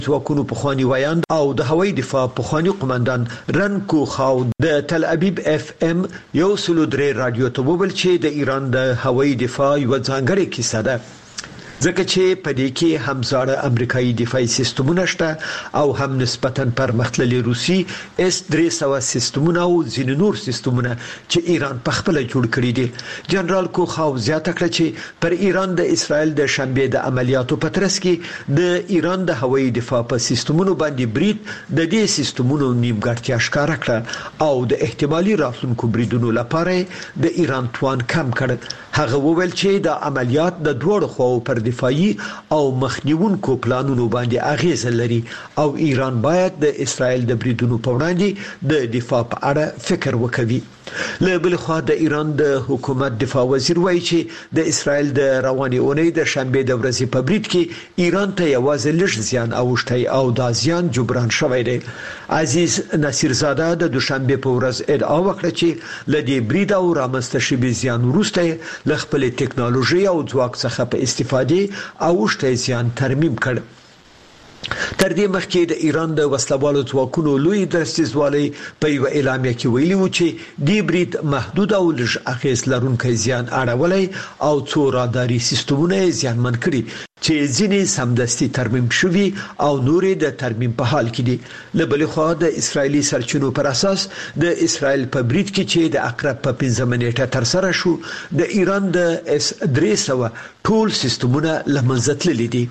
ځواکونو پخوانی وایاند او د هوایي دفاع پخوانی قومندان رنکو خاو د تل ابیب FM 103 رادیو ته وویل چې د ایران د هوایي دفاع یو ځانګړی کیسه ده، ځکه چې په دې کې هم زاړه امریکایي دفاعي سیستمونه شته او هم نسبتاً پرمختللي روسي S-300 سیستمونه او ځینې نور سیستمونه چې ایران په خپل جوړ کړی دي. جنرال کوخاو زیاته کړه چې پر ایران د اسرائیل د شنبه د عملیاتو په ترڅ کې د ایران د هوایي دفاع په سیستمونو باندې برید د دې سیستمونو نیمګړتیا ښکاره کړه او د احتمالي راتلونکو بریدونو لپاره د ایران توان کم کړ. هغه وویل چې د عملیات د دوړو خواو پر دفاعي او مخنیونکو پلانونو باندې اغیز لري او ایران باید د اسرائیل د بریدونو په وړاندې د دفاع په اړه فکر وکړي. له بل خوا د ایران د حکومت دفاع وزیر وایي چې د اسرائیل د رواني اونۍ د شنبه د ورځې په برید کې ایران ته یوازې لږ زیان اوښتی او دا زیان جبران شوی دی. عزیز نصیرزاده د دوشنبه په ورځ ادعا وکړه چې له دې برید او رامنځته شوي زیان وروسته له خپل ټکنالوژي او ځواک څخه په استفاده اوښتی زیان ترمیم کړ. تر دې مخکې د ایران د وسلوالو ځواکونو لوی درستیزوالي په یو اعلامیه کې ویلي و چې دی برید محدود او لږ اغیز لرونکي زیان اړولای او څو راداري سیستمونه زیانمن کړي چې ځینې سمدستي ترمیم شوي او نورې د ترمیم په حال کې دي. له بل خوا د اسرایلی سرچینو پر اساس د اسرائیل په برید کې چې د عقرب په 15 منېټه تر سره شو د ایران د S-300 ټول سیستمونه لمنځه تللي دي.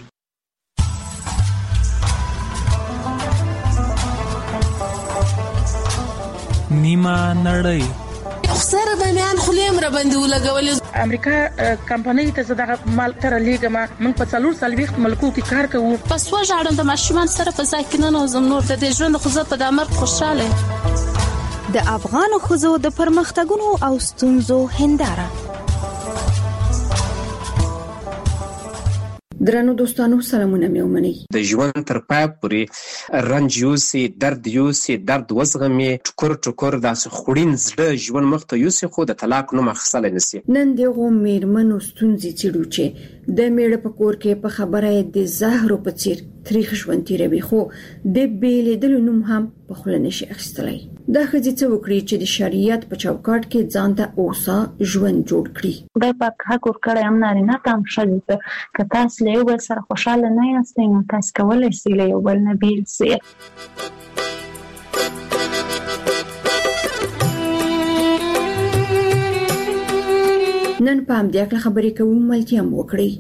نیمه نړۍ خسر بامیان خلیم را باندې ولګولې. امریکا کمپنۍ ته زداغه مال تر لیګه من په 4 ملکو کې کار کوم. پس وژاړم د ماشومان سره په ځای کې نه نوزم نور د ژوند خو زه په دمر خوشاله. د افغان خزو د پرمختګونو او ستونزو هنداره. درنو دوستانو سلامونه مې ومنئ. د ژوند تر پای پورې رنج یوسي، درد یوسي، درد وزغمي، ټکر ټکر داسې خوړین زړه ژوند مخته یوسي، خو د طلاق نوم اخیستلی نشي. نن دغه میرمنو ستونزې څیړو چې د میړه په کور کې په خبره د زهرو په څیر تاریخ ژوند تیروي، خو د بیلیدلو نوم هم په خوله نشي اخیستلی. دا ښځې څه وکړي چې د شریعت په چوکاټ کې ځان ته اوسه ژوند جوړ کړي. خدای پاک حق ورکړی هم نارینه ته هم ښځې ته، که تاسو له یو بل سره خوشحاله نه یاستئ نو تاسو کولی شئ له یو بل نه بیل شئ. نن په همدې اړه خبرې کوو، ملتیا هم وکړئ.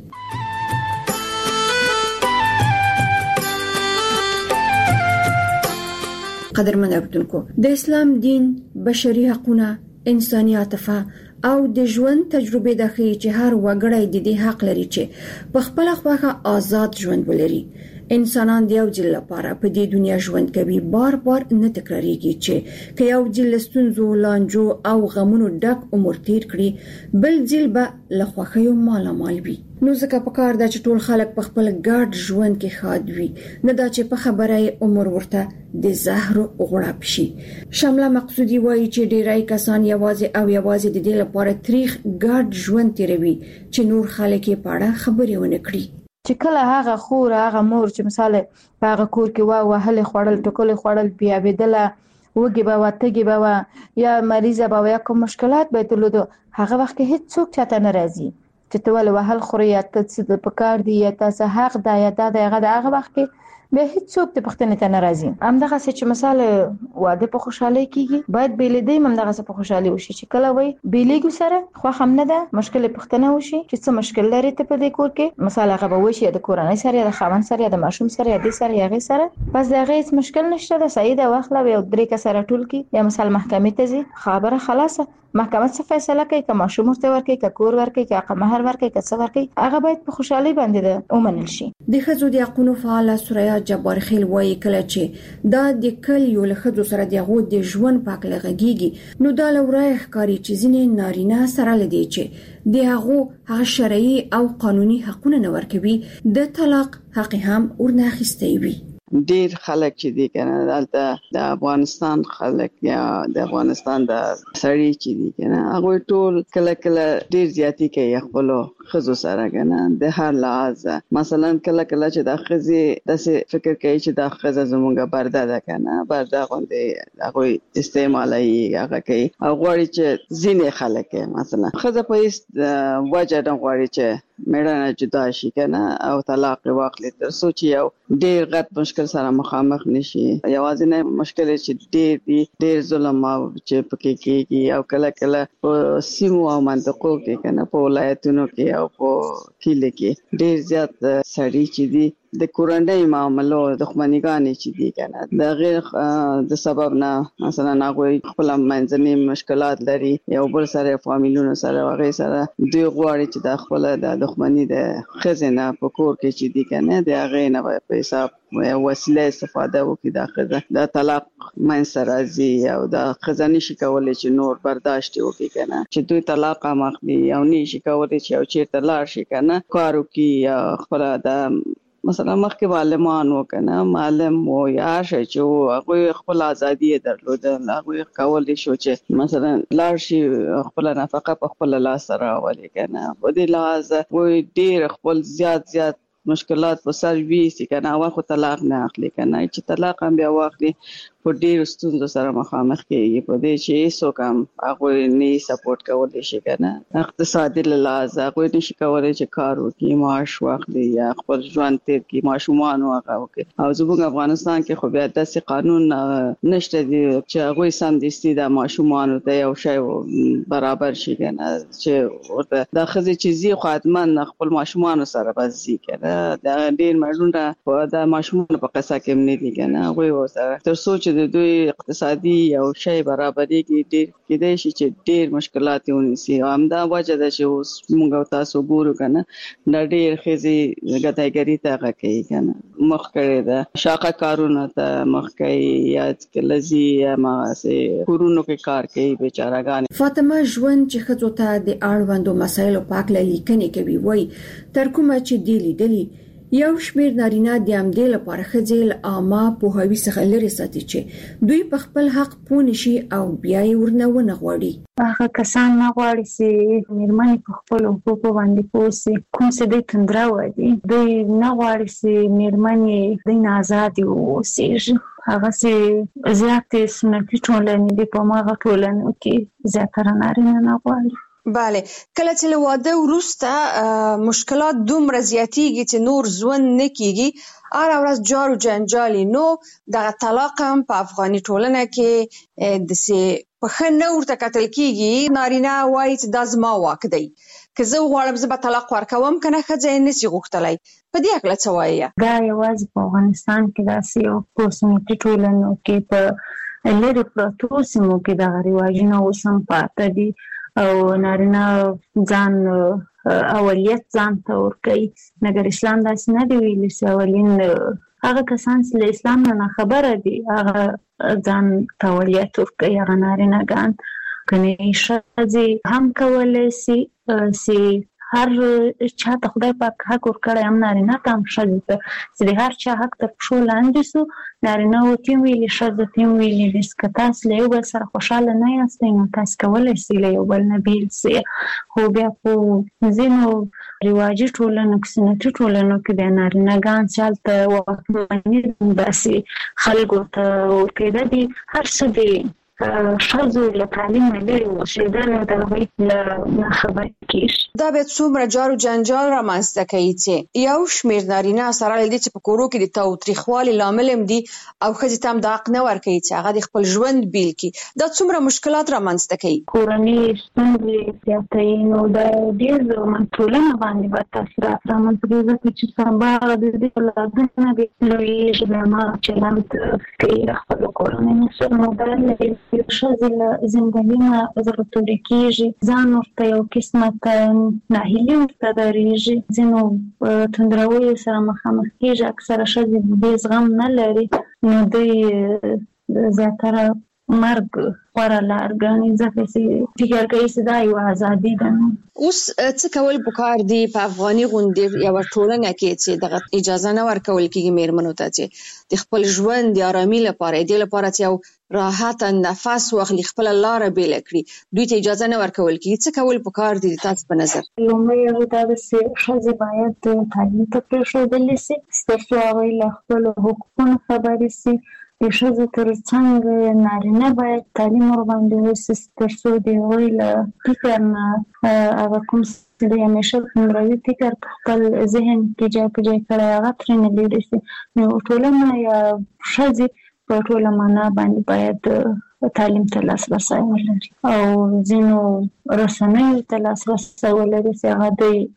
قدرمن اوریدونکو، د اسلام دین بشري حقوقونه، انساني عاطفه او د ژوند تجربه د خې چې هر وګړی د دې حق لري چې په خپل خواخه آزاد ژوند ولري. انسانان د یو ځل لپاره په دې دنیا ژوند کوي، بار بار نه تکراریږي چې که یو ځل ستونزو، لانجو او غمونو ډک عمر تیر کړي، بل ځل به له خوښیو مالامال وي. نو ځکه پکار دا چې ټول خلک په خپل ګډ ژوند کې ښاد وي، نه دا چې په خبره عمر ورته د زهر غړپ شي. شامله مقصودی وایي چې ډیری کسان یوازې د دې لپاره تاریخ ګډ ژوند تیروي چې نور خلک یې په اړه خبرې ونه کړي. چې کله هغه خور هغه مور چې مثلا په هغه کور کې وهل خوړل ټکول خوړل بیا بدله وګي به واتګي به یا مریضه به یا کوم مشکلات به تلودو، هغه وخت کې هیڅ څوک چاته ناراضي چې ته ول وهل خوري یا ته څه په کار دی یا تاسو حق دا یا دا هغه وخت کې به هیڅ څوک ته پښتنه ته ناراضي. همدغه چې مثلا واده په خوشحالي کیږي، باید بیلیدې همدغه څه په خوشحالي وشي چې کله وای بیلیګو سره خو هم نه ده مشکل پښتنه وشي چې څه مشکل لري ته په دې کور کې، مثلا هغه به وشي د کورنۍ سره یا د خاوند سره یا د ماشوم سره یا د سره یا غي سره، بس دا هیڅ مشکل نشته. د سعیده واخله یو درې کسره ټول کی یا مثلا محکمې ته ځي، خبره خلاصه، محکمه څه فیصله کوي، که ماشوم ورته ورکړي، که کور ورکړي، که حق مہر ورکړي، که څه ورکړي، هغه باید په خوشحالي باندې ومنل شي. د ښځو د حقوقو فعال سوریا جبار خیل وایي کله چې دا د کلیو له ښځو سره د غو د ژوند پاک لغږیږي، نو دا لورای ښکاری چې ځینې نارینه سره لدی چې د هغه شرعي او قانوني حقوقونه نه ورکوي، د طلاق حق هم ورنه اخیستی وي. ډیر خلک چې دي کنه دلته د افغانستان خلک یا د افغانستان د سړی چې دي کنه هغه ټول کله ډیر زیاتی کوي خپل خزو سره کنه د هر لحاظ مثلا کله کله چې د خزي د فکر کوي چې د خزه زمونږه برده ده کنه برده غوندې هغه استعمالي هغه کوي او غواړي چې ځینې خلک مثلا خزه په هیڅ وجه نه غواړي چې مېړه جدا شي کنه او طلاق واخلي تر څو چې یو ډېر غټ مشکل سره مخامخ نشي یوازې نه مشکل چې ډېر ظلم او چې پکې کېږي او کله کله په سیمو او منطقو کې کنه په ولایتونو کې او په کلی کې ډېر زیات سړي چې دي د کورنۍ معاملو دښمنیګانې چې دي کنه د غیر د سبب نه مثلا هغه خپل منځني مشکلات لري یو بل سره فامیلونو سره هغه سره دوی غواړي چې د خپل د دښمنۍ د خزینه په کور کې چې دي کنه د هغه نه په حساب وسیله استفاده وکړي د خزه د طلاق من سره زی او د خزانه شي کولای چې نور برداشت وکړي کنه چې دوی طلاق مخدي او نشي کولای چې او چیرته لاړ شي کنه کارو کې خپل د مثلا مخکې معلمان وکنه معلم و یا شي چې هغه خپل ازادي درلوده هغه کولای شو چې مثلا لاړ شي خپل نفقه په خپل لاس راولي کنه په دې لحاظ وې ډیر خپل زیات مشکلات په سر وی سي کنه او خو طلاق نه اخلي کنه چې طلاق هم بیا واخلي په ډیر ستونزو سره مخامخ کېږي په دې چې هیڅ کم هغه نه سپورټ کولای شي کنه اقتصادي لحاظ هغه نشي کولای چې کار وکړي معاش واخلي یا خپل ژوند تیر کې ماشومان هغه وکړي او زموږ افغانستان کې خو بیا داسې قانون نشته دی چې هغه سم دستي د ماشومان ته یو شی برابر شي کنه چې ورته د خزي چیزي خدمت خپل ماشومان سره بزي کنه د ډیر مړونه د ماشومان په قصه کې نه دي کنه هغه وسره تر څو د دوی اقتصادي او شی برابرۍ کې ډېر کېدای شي چې ډېر مشکلات ونیسي همدا وجه ده چې اوس موږ تاسو ګورو کنه د ډېر خزي غدایګری ته کوي کنه مخ کړی ده شاقه کارونه ته مخ کوي یا کلزي یا ما سه کورونو کې کار کوي بیچارهګان فاطمه ژوند چې خزو ته د اړوندو مسایلو پاک لیکنې کوي وای تر کومه چې دی لیدلی یو شمیر نارینه د امدې لپاره خځل عامه پوهاوی څخه لري ساتي چې دوی په خپل حق پوه شي او بیا یې ورنونه غواړي هغه کسان نه غواړي چې میرمنې په خپل حقوقو باندې پوه شي کوم څه د تندرا وایي دوی نه غواړي چې میرمنې د آزادي اوسېږي هغه چې زیاتې سنتي ټولنې د په ماغه ټولنو کې زیاتره نارینه نه غواړي بله کله چې له واده وروسته مشکلات دومره زیاتیږي چې نور ژوند نه کیږي هر ورځ جار و جنجالي نو دغه طلاق هم په افغاني ټولنه کې د سي په خنه ورته کتل کیږي نارینه وایي چې دا زما واک دی که زه غواړم زه به طلاق ورکوم کنه ښځه نشي غوښتلی په دې هکله څه وایي دا یوازې په افغانستان کې داسې یو په سنتي ټولنو کې په لرې پرتو سیمو کې دغه رواجونه اوس هم پاته دي او نارینه ځان اولیت ځان ته ورکوي مګر اسلام داسې نه دی ویلي چې اولین هغه کسان چې له اسلام نه خبره دي هغه ځان ته اولیت ورکوي هغه نارینه‌ګان کني ښځې هم کولی شي چې هر چا ته خدای پاک حق ورکړی هم نارینه ته هم ښځې ته چې د هر چا حق تر پښو لاندې سو نارینه ورته ویلي ښځه ته ویلي چې که تاسو له یو بل سره خوشحاله نه یاستئ نو تاسو کولی شئ له یو بل نه بیل شئ خو بیا په ځینو رواجي ټولنو کې سنتي ټولنو کې د نارینه‌ګان چې هلته واکمني داسې خلکو ته ورکېده دي هر څه دي ښځو له تعلیم لرې اوسېدل د هغوی له خبرې کېږي دا بیا څومره جار و جنجال رامنځته کوي چې یو شمېر نارینه سره له دې چې په کورو کې د تاوتریخوالي لامل هم دي او ښځې ته هم دا حق نه ورکوي چې هغه د خپل ژوند بیل کړي دا څومره مشکلات رامنځته کوي کورنۍ ستونزې زیاتوي نو د ډېر ټولنه باندې به تاثیرات رامنځته کوي ځکه چې سبا د دې اولادونه دې لویېږي د هماغه چلند کوي د خپلو کورنیو سره نو دا لري ښځې له زندګۍ نه زړه تورې کېږي ځان ورته یو قسمت ناهیلي ورته درېږي ځینو تندرویو سره مخامخ کېږي اکثره ښځې دې زغم نه لري نو دوی زیاتره مرګ غوره لار ګڼي ځکه چې فکر کوي چې دا یو ازادي ده. اوس څه کول پکار دي په افغاني غونډې یو ټولنه کې چې دغه اجازه نه ورکول کېږي میرمنو ته چې د خپل ژوند د آرامي لپاره د لپاره چې یو راحت نفس واخلي خپل لار بیل کړي دوی ته اجازه نه ورکول کېږي. څه کول پکار دي تاسو په نظر؟ لومړی دا چې ښځې باید تعلیم ته پرېښودل شي ترڅو هغوی له خپلو حقوقو خبرې شي. د ښځو تر څنګ نارینه باید تعلیم ورباندې وشي ترڅو د هغوی له فکر نه هغه کوم څه د همیشه عمروي فکر په خپل ذهن کې ځای په ځای کړی هغه ترېنه لرې شي. نو ټولنه یا ښځې په ټوله معنا باندې باید تعلیم ته لاسرسی ولري او ځینو رسنیو ته لاسرسی ولري چې هغه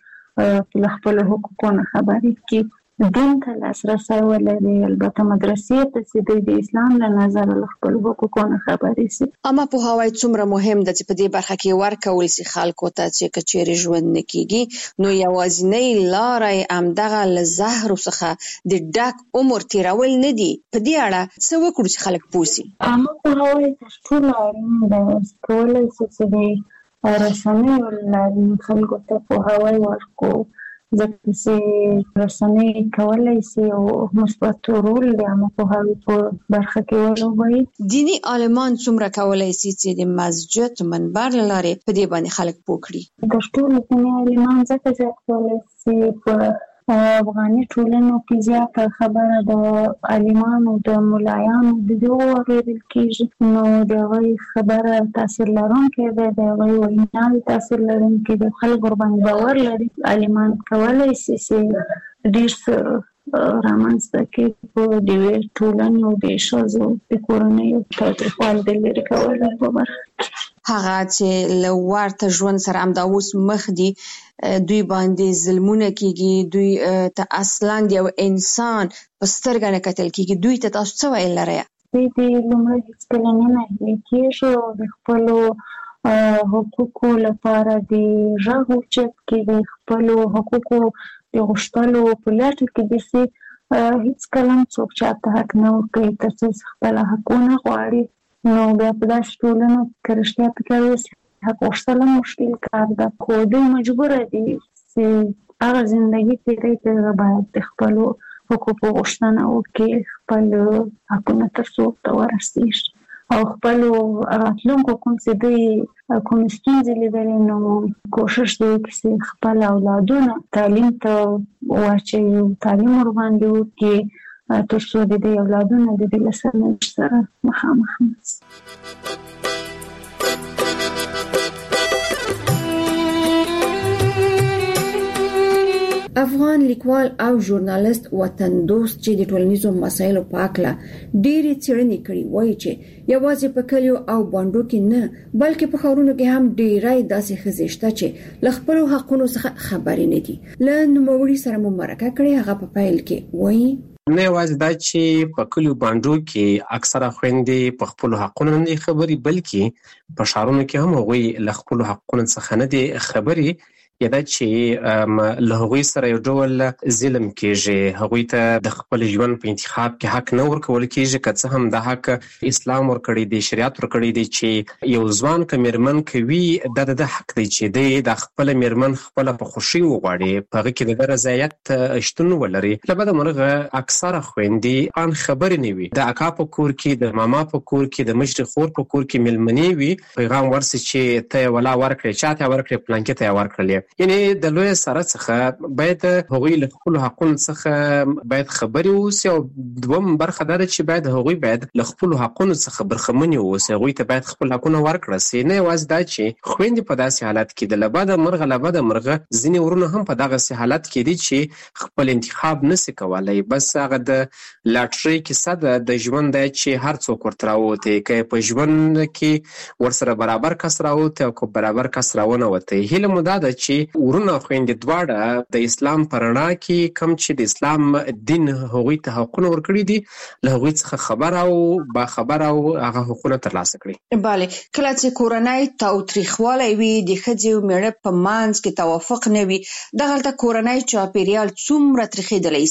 دوی له خپلو حقوقو نه خبرې کړي. دین ته لاسرسی ولري البته مدرسې ته چې دوی د اسلام له نظره له خپلو حقوقو نه خبرې شي. اما پوهاوی څومره مهم ده چې په دې برخه کې ورکول شي خلکو ته چې که چیرې ژوند نه کېږي نو یوازینۍ لاره یې همدغه له زهرو څخه د ډک عمر تېرول نه دي. په دې اړه څه وکړو چې خلک پوه شي؟ عامه پوهاوی تر ټولو اړین دی. کولی شي چې د رسنیو له لارې خلکو ته پوهاوی ورکړو ځکه چې رسنۍ کولی شي او مثبت رول د عامه پوهاوي په برخه کې ولوبوي. دیني عالمان څومره کولی شي چې د مسجد منبر له لارې په دې باندې خلک پوه کړي؟ د ټولو دیني عالمان ځکه زیات کولی شي په افغاني ټولنو کې زیاته خبره د عالمانو د ملایانو د دې واورېدل کېږي نو د هغوی خبره تاثیر لرونکې ده د هغوی ویناوې تاثیر لرونکې ده خلک ورباندې باور لري. عالمان کولی شي چې ډېر څه رامنځته کړي په د یوې ټولنې او د ښځو د کورنیو تاوتریخوالي د لرې کولو په برخه کې. هغه چې له ورته ژوند سره همدا اوس مخ دي دوی باندې ظلمونه کېږي دوی ته اصلا د یو انسان په سترګه نه کتل کېږي دوی ته تاسو څه ویل لرئ؟ دوی د لومړی هېڅکله نه ناهیلي کېږي او د خپلو حقوقو لپاره د غږ اوچت کړي د خپلو حقوقو د غوښتلو په لټه کې داسې هېڅکله هم څوک چاته حق نه ورکوي تر څو خپله حق ونه غواړي. نو بیا په داسې ټولنو کې رښتیا فکر وشي حق غوښتل هم مشکل کار ده خو دوی مجبوره دي چې هغه زندګي تېروي چې باید د خپلو حقوقو غوښتنه وکړي خپل حقونه تر څو ورته ورسېږي او خپلو راتلونکو کوم چې دوی کوم ستونزې لیدلې نو کوشش دی چې خپل اولادونه تعلیم ته واچوي تعلیم ورباندې وکړي تر څو د دې اولادونه د دې له سرنوشت سره مخامخ نشي. افغان لیکوال او ژورنالیست وطن دوست چې د ټولنیزو مسایلو په اړه ډېری څېړنې کړې وایي چې یوازې په کلیو او بانډو کې نه بلکې په ښارونو کې هم ډېری داسې ښځې شته چې له خپلو حقونو څخه خبرې نه دي. له نوموړي سره مو مرکه کړې هغه په پیل کې وایي نه یوازې دا چې په کلیو بانډو کې اکثره خويندې په خپلو حقونو نه خبري بلکې په ښارونو کې هم هغوی له خپلو حقونو څخه نه دي خبري یا دا چې له هغوی سره یو ډول ظلم کېږي هغوی ته د خپل ژوند په انتخاب کې حق نه ورکول کېږي که څه هم دا حق اسلام ورکړی دی شریعت ورکړی دی چې یو ځوان که میرمن کوي دا د حق دی چې دی د خپل میرمن خپل په خوشي وغواړي په هغه کې د رضایت شتون ولري. له بده مرغه اکثره خويندې ان خبرې نه وي د اکا په کور کې د ماما په کور کې د مشر خور په کور کې ملمنې وي پیغام ورسي چې ته ولا ورکړې چاته ورکړې پلانکې ته ورکړلې یعنی د لوی سره څخه باید هغوی له خپل حقونو څخه باید خبرې ووسي او دوم برخه دا چې باید هغوی باید له خپل حقونو څخه برخمنې ووسي هغوی ته باید خپل حقونه ورکړل شي. نه یوازې دا چې خويندې په داسې حالت کې د لبده مرغه ځینې ورونه هم په دغه حالت کې دي چې خپل انتخاب نشي کولای بس هغه د لاټري کیسه د ژوند دی چې هر څوک ورته راوته کې په ژوند کې ورسره برابر کس راوته او برابر کس راونه وته. هیله مو دا ده چې ورونه خويندې دواړه د اسلام پر رڼا کې کم چې د اسلام دین هغوی ته حقونه ورکړي دي له هغوی څخه خبر او با خبر او هغه حقونه ترلاسه کړي. بله کله چې کورنۍ تاوتریخوالی وي د ښځې او میړه په منځ کې توافق نه وي دغلته کورنۍ چاپیریال څومره تریخېدلی شي؟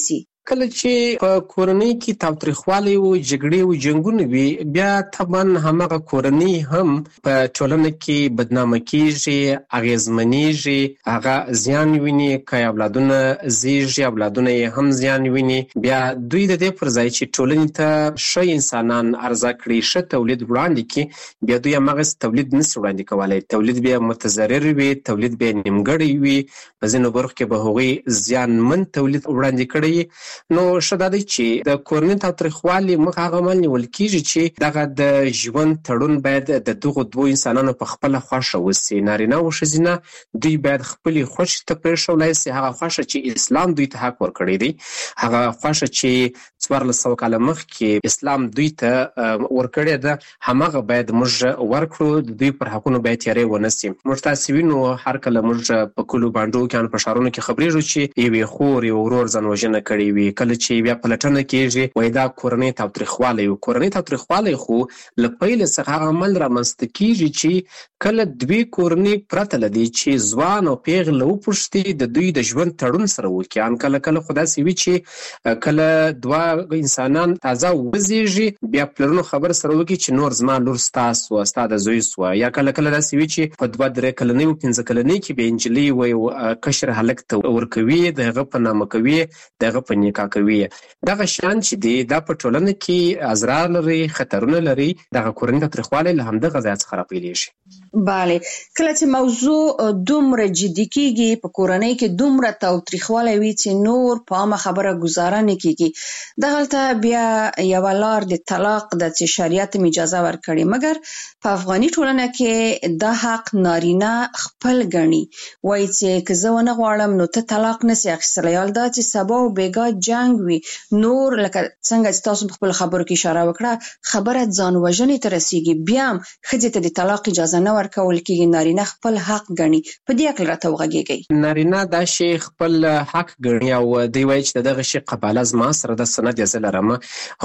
کله چې په کورنۍ کې تاوتریخوالی او جګړې او جنګونه وي بیا طبعا همغه کورنۍ هم په ټولنه کې بدنامه کیږي، اغیزمنېږي، هغه زیان ویني. که اولادونه زیږي اولادونه یې هم زیان ویني. بیا دوی د دې پر ځای چې ټولنې ته ښه انسانان عرضه کړي، ښه تولید وړاندې کړي، بیا دوی همغسې تولید نشي وړاندې کولی. تولید بیا متضرر وي، تولید بیا نیمګړی وي، په ځینو برخو کې به هغوی زیانمن تولید وړاندې کړی. نو ښه دا دی چې د کورنۍ تاوتریخوالي مخه هغه عمل نیول کېږي چې دغه د ژوند تړون باید د دغو دوو انسانانو په خپله خوښه وسي. نارینه او ښځینه دوی باید خپلې خوښې ته پرېښولی سي. هغه خوښه چې اسلام دوی ته حق ورکړی دی، هغه خوښه چې 1400 کاله مخکې اسلام دوی ته ورکړې ده، همغه باید موږ ورکړو. د دوی پر حقونو باید تیاری ونه سي. موږ تاسې وینو هر کله موږ په کلو بانډو کې په ښارونو کې خبرېږو چې یوې خور یو ورور ځانوژنه کړې وي. کله چې بیا پلټنه کېږي وایي دا کورنۍ تاوتریخوالی و. کورنۍ تاوتریخوالی خو له پیل څخه هغه عمل رامنځته کېږي چې کله دوی کورنۍ پرته له دې چې ځوان او پیغله وپوښتي د دوی د ژوند تړون سره وکړي. ان کله خو داسې وي چې کله دوه انسانان تازه وزېږي بیا پلرونو خبر سره وکړي چې نور زما لور ستا سوه، ستا د زوی سوه. یا کله داسې وي چې په 2-3 کلنۍ او 5 کلنۍ کې بیا نجلۍ وایي کشر هلک ته ورکوي، د هغه په نامه کوي، د هغه په نکاح کوي. دغه شیان چې دی دا په ټولنه کې اضرار لري، خطرونه لري. دغه کورنۍ تاوتریخوالی له همدغه ځایه څخه راپیلېږي. بله، کله چې موضوع دومره جدي کېږي، په کورنۍ کې دومره تاوتریخوالی وي چې نور په عامه خبره ګزاره نه کېږي، دغلته بیا یوه لار د طلاق ده چې شریعت هم اجازه ورکړې. مګر په افغاني ټولنه کې دا حق نارینه خپل ګڼي، وایي چې که زه ونه غواړم نو ته طلاق نسي اخیستلی. حال دا چې سبا او بیګا جنګ وي، نور لکه څنګه چې تاسو په خپل خبرو کې اشاره وکړه، خبره ځان وژنې ته رسېږي، بیا هم ښځې ته د طلاق اجازه نه ورکول کېږي. نارینه خپل حق ګڼي. په دې اړه راته وغږېږئ. نارینه دا شی خپل حق ګڼي او دوی وایي چې دغه شی قباله زما سره د سند یې زه لرم.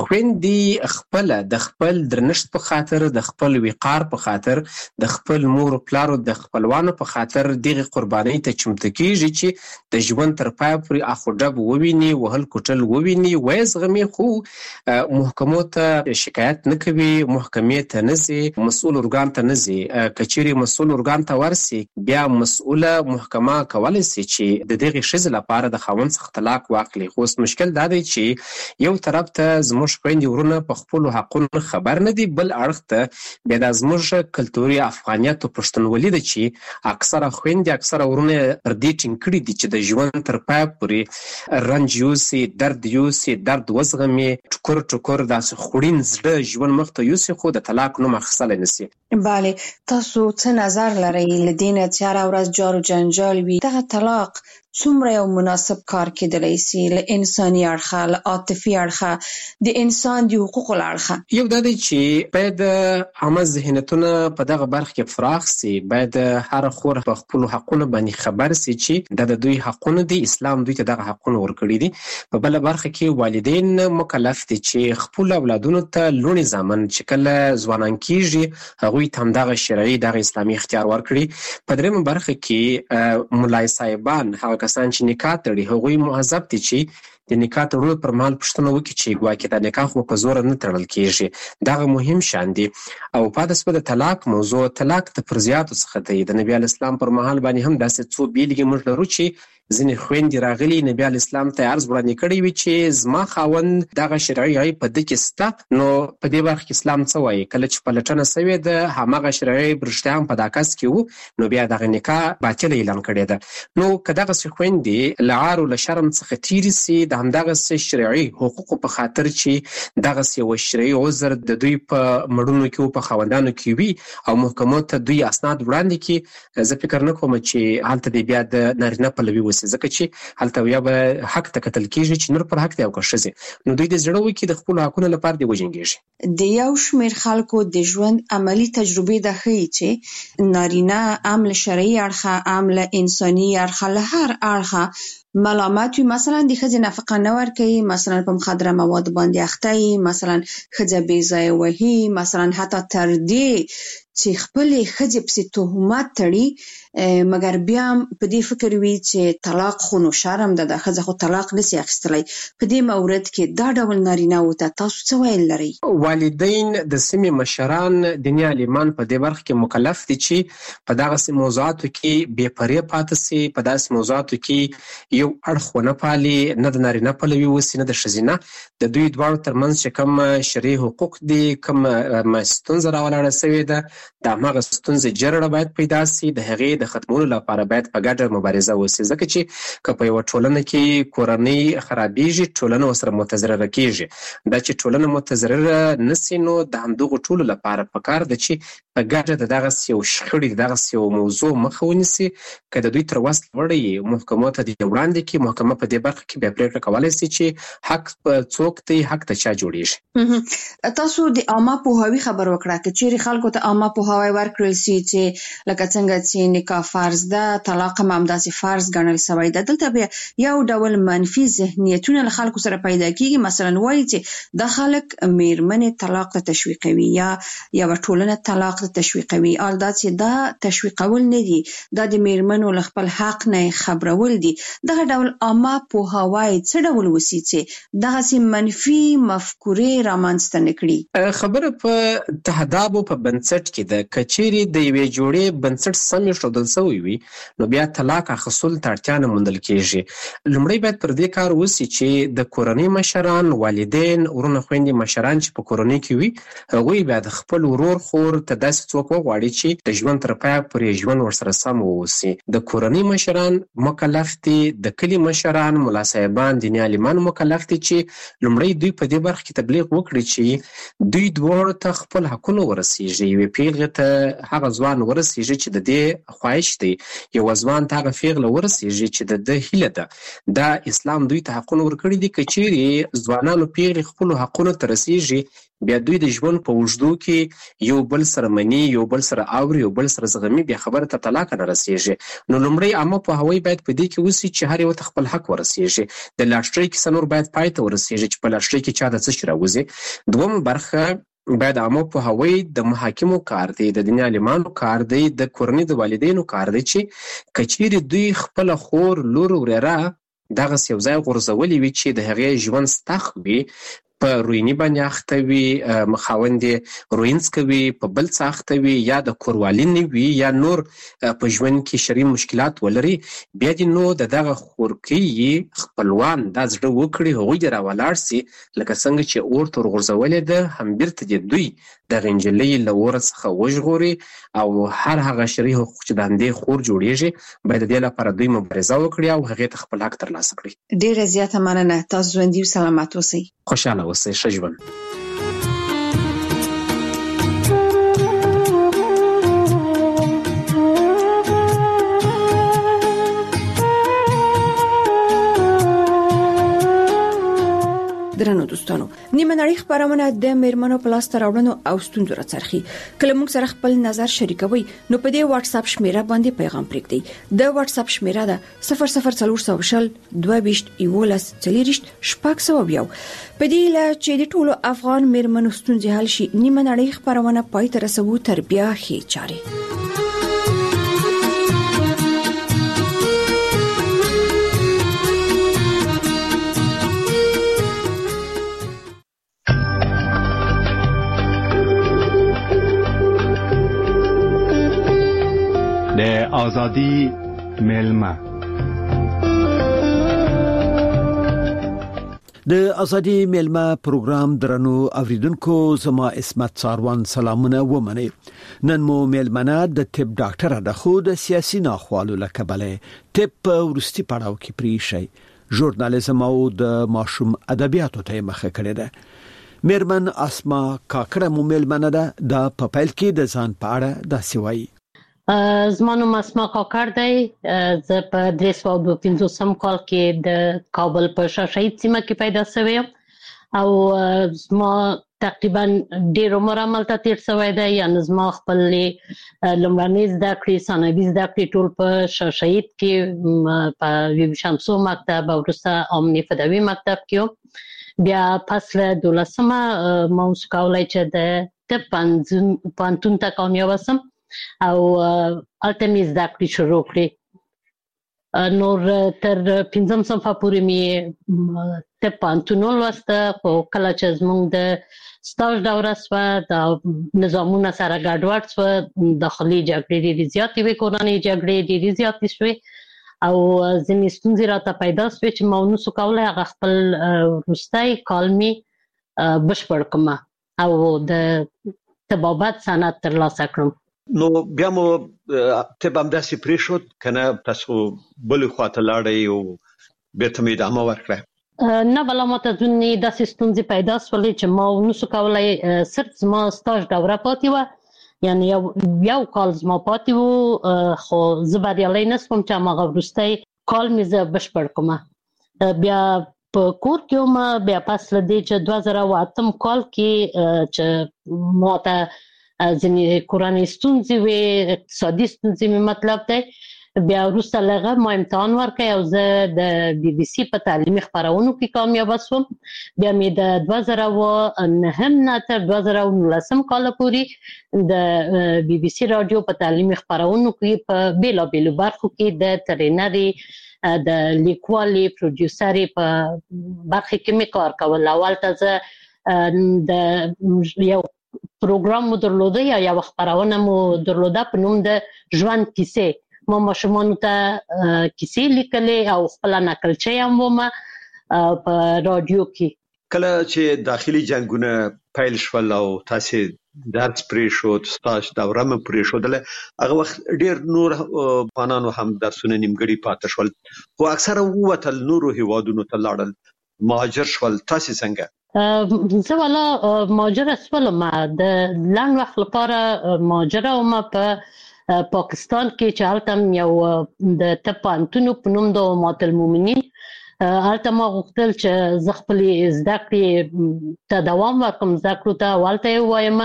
خویندې خپله د خپل درنښت په خاطر، د خپل وقار په خاطر، د خپل مور و پلارو د خپلوانو په خاطر دغه قربانۍ ته چمتو کېږي چې د ژوند تر پایه پورې اخ و ډب وویني، وهل کوټل وویني، ویې زغمي، خو محکمو ته شکایت نه کوي، محکمې ته نه ځي، مسؤل ارګان ته نه ځي. که چیرې مسؤل ارګان ته ورسي بیا مسؤله محکمه کولی سي چې د دغې ښځې لپاره د خاوند څخه طلاق واخلي. خو اوس مشکل دا دی چې یو طرف ته زموږ خویندې ورونه په خپلو حقونو خبر نه دي، بل اړخ ته بیا دا زموږ کلتوري افغانیت او پښتونولي ده چې اکثره خویندې اکثره ورونه پر دې ټینګ کړي دي چې د ژوند تر پایه پورې رنج یوسي، درد یوسي، درد وزغمي، ټکور ټکور داسې خوړین زړه ژوند مخ ته یوسي، خو د طلاق نوم اخیستلی نه سي. بله، تاسو څه نظر لرئ له دې نه چې هره ورځ جار و جنجال وي؟ دغه طلاق څومره یو مناسب کار کېدلی سي له انساني اړخه، له عاطفي اړخه، د انسان د حقوقو له اړخه؟ یو دا دی چې باید عامه ذهنیتونه په دغه برخه کې فراخ سي. باید هر خور په خپلو حقونو باندې خبر سي چې دا د دوی حقونه دي، اسلام دوی ته دغه حقونه ورکړي دي. په بله برخه کې والدین مکلف دي چې خپل اولادونو ته لوڼې زامن چې کله ځوانان کېږي هغوی ته همدغه شرعي دغه اسلامي اختیار ورکړي. په درېیمه برخه کې ملای صاحبان هغه کسان چې نکاح تړي هغوی مهذب دي چې د نکاح تړلو پر مهال پوښتنه وکړي چې ګواکې دا نکاح خو په زوره نه تړل کېږي. دغه مهم شیان دي. او پاتې شوه د طلاق موضوع. طلاق د فرضیاتو څخه دی. د نبي علیه السلام پر مهال باندې هم داسې څو بیلګې موږ لرو چې ځینې خویندې راغلي نبي علیه السلام ته عرض وړاندې کړی وي چې زما خاوند دغه شرعي عیب په ده کې شته. نو په دې برخه کې اسلام څه وایي؟ کله چې پلټنه سوې ده همغه شرعي عیب رښتیا هم په دا کس کې و، نو بیا دغه نکاح باطله اعلان کړې ده. نو که دغسې خویندې له عار او له شرم څخه تېرې سي د همدغسې شرعي حقوقو په خاطر چې دغسې یو شرعي عذر د دوی په مړونو کې و، په خاوندانو کې وي او محکمو ته دوی اسناد وړاندې کړي، زه فکر نه کوم چې هلته دی بیا د نارینه پلوي وسي، ځکه چې هلته یا به حق ته کتل کېږي چې نور پر حق دی او که ښځې، نو دوی د زړه وکړي د خپلو حقونو لپاره دې وجنګېږي. د یو شمېر خلکو د ژوند عملي تجربې دا ښیي چې نارینه هم له شرعي اړخه هم له انساني اړخه له هر اړخه ملامت وي. مثلا د ښځې نفقه نه ورکوي، مثلا په مخدره مواد باندې اخته وي، مثلا ښځه بې ځایه وهي، مثلا حتی تر دې چې خپلې ښځې پسې تهمت تړي مګر بیا په دې فکر وي چې طلاق خو نو شرم ده، د ښځه خو طلاق نشي اخیستلی. په دې مورد کې دا ډول نارینه‌وو ته تاسو څه ویل لرئ؟ والدین د سیمې مشران دیني عالمان په دې برخه کې مکلف دي چې په دغه موضوعاتو کې بې پرې پاتې سي، په داسې موضوعاتو کې یو اړخ ونه پالي، نه د نارینه پلوي وسي نه د ښځینه. د دوی دواړو ترمنځ چې کوم شرعي حقوق دي، کوم ستونزه راولاړه سوې ده، د هماغه ستونزې جرړه باید پیدا سي، د هغې د ختمولو لپاره باید په ګډه مبارزه وسي. ځکه چې که په یوه ټولنه کې کورنۍ خرابېږي، ټولنه ورسره متضرره کېږي. دا چې ټولنه متضرره نسي نو د همدغو ټولو لپاره پکار ده چې په ګډه د دغسې یو شخړې، د دغسې یو موضوع مخه ونیسي. که د دوی تر وس لوړی محکمو ته دې وړاندې کړي، محکمه په دې برخه کې بیا پرېکړه کولی سي چې حق څوک دی، حق ته چا جوړېږي. تاسو د عامه پوهاوي خبر وکړه، که چیرې خلکو ته عامه پوهاوی ورکړل سي چې لکه څنګه چې نکاح فرض ده، طلاق هم همداسې فرض ګڼل سوی ده، دلته بیا یو ډول منفي ذهنیتونه له خلکو سره پیدا کېږي. مثلا وایي چې دا خلک میرمنې طلاق ته تشویقوي یا یوه ټولنه طلاق ته تشویقوي. حال دا چې دا تشویقول نه دي، دا د میرمنو له خپل حق نه خبرول دي. دغه ډول عامه پوهاوی څه ډول وسي چې دغسې منفي مفکورې رامنځته نه کړي؟ خبره په تهدابو په بنسټ کې ده. که چیرې د یوې جوړې بنسټ سم ایښودل سوی وي نو بیا طلاق اخیستلو ته اړتیا نه موندل کېږي. لومړی باید پر دې کار وسي چې د کورنۍ مشران، والدین، ورونه خویندې مشران چې په کورنۍ کې وي، هغوی بیا د خپل ورور خور ته داسې څوک وغواړي چې د ژوند تر پایه پورې ژوند ورسره سم واوسي. د کورنۍ مشران مکلف دي، د کلي مشران، ملا صاحبان، دیني عالمان مکلف دي چې لومړی دوی په دې برخه کې تبلیغ وکړي چې دوی دواړو ته خپل حقونه ورسیږي. یوې پیغلې ته هغه ځوان ورسیږي چې د دې خواهش دی، یو ځوان ته هغه پیغله ورسیږي چې د ده هیله ده. دا اسلام دوی ته حقونه ورکړي دي. که چیرې ځوانانو پیغلې خپلو حقونو ته رسیږي، بیا دوی د ژوند په اوږدو کې یو بل سره مني، یو بل سره اوري، یو بل سره زغمي، بیا خبره ته طلاق نه رسیږي. نو لومړی عامه پوهاوی باید په دې کې وسي چې هر یو ته خپل حق ورسیږي. د لاټرۍ کیسه نور باید پای ته ورسیږي چې په لاټرۍ کې چا د څه شي راوځي. دویمه برخه باید عامه پوهاوی د محاکمو کار دی، د دیني عالمانو کار دی، د کورنۍ د والدینو کار دی چې که چیرې دوی خپله خور، لور، ورېره دغسې یو ځای غورځولي وي چې د هغې ژوند ستخ وي، په رویني باندې اخته وي، خاوند یې روینځ کوي، په بل څه اخته وي، یا د کوروالي نه وي، یا نور په ژوند کې شرعي مشکلات ولري، بیا دې نو د دغه خورکۍ خپلوان دا زړه وکړي، هغوی دې راولاړ سي، لکه څنګه چې اور ته ورغورځولې ده، هم بیرته دې دوی دغه نجلۍ له اوره څخه وژغوري او هر هغه شرعي حقوق چې د همدې خور جوړېږي باید د دې لپاره دوی مبارزه وکړي او هغې ته خپل حق ترلاسه کړي. ډېره زیاته مننه. تاسو ژوندي او سلامت اوسئ. خوشحاله اوسئ. ښه ژوند. درنو دوستانو، نیمه نړۍ خبرونه د میرمنو په لاس ته راوړنو او ستونزو راڅرخي. کله موږ سره خپل نظر شریکوي نو په دې واتس اپ شمیره باندې پیغام پرېږدئ. د واتس اپ شمیره ده 00400 22 11 40 600. په دې لا چې د ټولو افغان میرمنو ستونزې حل شي، نیمه نړۍ خبرونه پای ته رسوو تر بیا ښې چارې. د آزادی میلمه. د ازادي میلمه پروګرام درنو اوریدونکو، زما اسمت ساروان سلامونه ومني. نن مو میلمنه د طب ډاکټر د خود سیاسي ناخوالو لکبله طب ورستي پړاو کې پریشي ژورنالیزم او د ماشوم ادبیاتو ته مخه کړې ده. میرمن اسما کاکړه مو میلمنه ده. د پپایل کې د ځان په اړه د سوي زما نوم اسما کاکړ دی. زه په 355 کال کې د کابل په شاشهید سیمه کې پیدا شوم او زما تقریبا ډیر عمر عمل ته تیر شوی دی. یعنی زما خپل لومړنۍ زده کړې، ثانوي زده کړې ټول په شاشهید کې په ویب شمسو مکتب او وروسته امني فدوي مکتب کې. بیا فصل 12 ما اوس کولای چې د طب پانتون ته کامیاب سم او الته مې زده کړې شروع کړې نور تر 5م صنفه پورې مې طب پانتون ولوسته خو کله چې زموږ د سټاژ دوره سوه د نظامونه سره ګډوډ سوه داخلي جګړې ډېرې زیاتې وې کورنۍ جګړې ډېرې زیاتې شوې او ځینې ستونزې راته پیدا سوې چې ما ونسو کولی هغه خپل وروستی کال مې بشپړ کړم او د طبابت سند ترلاسه کړم نو بیا مو طب همداسې پرېښود که نه تاسو بلې خواته لاړئ او بېرته مې ادامه ورکړه نه بله ماته ځینې داسې ستونزې پیدا سولې چې ما ونسو کولی صرف زما سټاژ دوره پاتې وه یعنې یو کال زما پاتې و خو زه بریالی نه سوم چې هماغه وروستی کال مې زه بشپړ کړم بیا په کور کې وم بیا پس له دې چې 2008 کال کې چې ماته ځینې کورنۍ ستونزې وې اقتصادي ستونزې مې مطلب دی بیا وروسته له هغه ما امتحان ورکړی او زه د بي بي سي په تعلیمي خپرونو کې کامیابه سوم بیا مې د 2009 نه تر 2019 کال پورې د بي بي سي رادیو په تعلیمي خپرونو کې په بیلابیلو برخو کې د ټرینري د لیکوالي پروډیوسري په برخه کې مې کار کول اول ته زه د یو پروګرام مو درلوده یا یو خبرونه مو درلوده په نوم د ژوند کیسې ما ماشومانو ته کیسې لیکلې او خپل نقلچې هم وم په رادیو کې کله چې داخلي جنگونه پیل شول او تاسو درس پرې شو سټاژ دوره مې پرې شو هغه وخت ډېر نور افغانانو هم درسونه نیمګړي پاتې شول خو اکثره ووتل نورو هیوادونو ته لاړل مهاجر شول تاسو څنګه زه والا مهاجر شولم د لنډ وخت لپاره مهاجر وم په پاکستان کې چې هلته یو د طب پوهنتون په نوم د امات المؤمنین هلته ما غوښتل چې زه خپلې زده کړې ته دوام ورکړم زده کړو ته هلته یې ووایم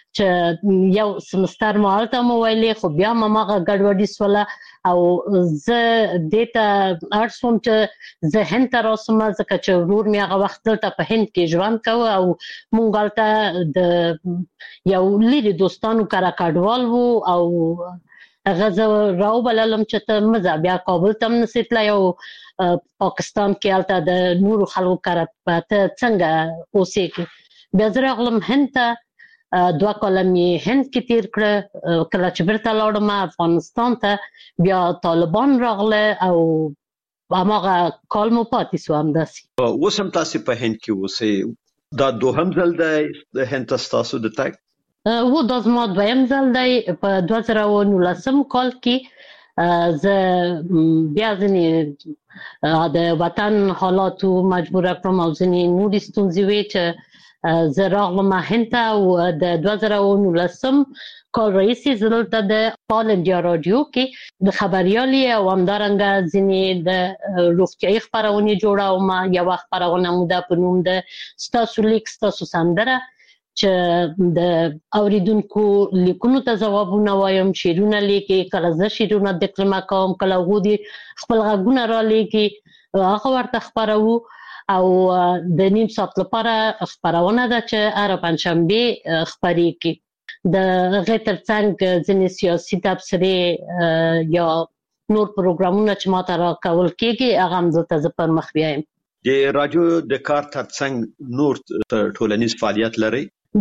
چې یو سمستر ما هلته هم وویلې خو بیا هم هماغه ګډوډي سوله او زه دې ته اړ شوم چې زه هند ته راسم ځکه چې ورور مې هغه وخت دلته په هند کې ژوند کوه او موږ هلته د یو لرې دوستانو کره کډوال وو او هغه زه راوبللم چې ته مه ځه بیا کابل ته هم نسې تللی او پاکستان کې هلته د نورو خلکو کره ته څنګه اوسېږې بیا زه راغلم هند ته 2 کاله مې هند کې تیر کړه کله چې بیرته لاړم افغانستان ته بیا طالبان راغله او هماغه کال مو پاتې سو همداسې اوس هم تاسو په هند کې اوسئ دا دوهم ځل دی هند ته ستاسو د تګ و دا زما دویم ځل دی په 2019 کال کې زه بیا ځینې د وطن حالاتو مجبوره کړم او ځینې نورې ستونزې وې چې زه راغلم هند ته او د 2019 کال راهیسې زه دلته د آل انډیا رادیو کې د خبریالي او همدارنګه ځینې د روغتیایي خپرونې جوړوم یوه خپرونه مو ده په نوم د ستاسو لیک ستاسو سندره چې د اوریدونکو لیکونو ته ځوابونه وایم شعرونه لیکي کله زه شعرونه ترجمه کوم کله هغوی خپل غږونه را لیکي هغه ورته خپروو او د نیم ساعت لپاره خبرونه ده چې هره پنجشنبه خپریږي د هغې ترڅنګ ځینې سیاسي تبصرې یا نور پروګرامونه چې ماته راکول کېږي هغه هم دلته زه پر مخ بیایم د رادیو د کار ترڅنګ نور ټولنیز فعالیت لرئ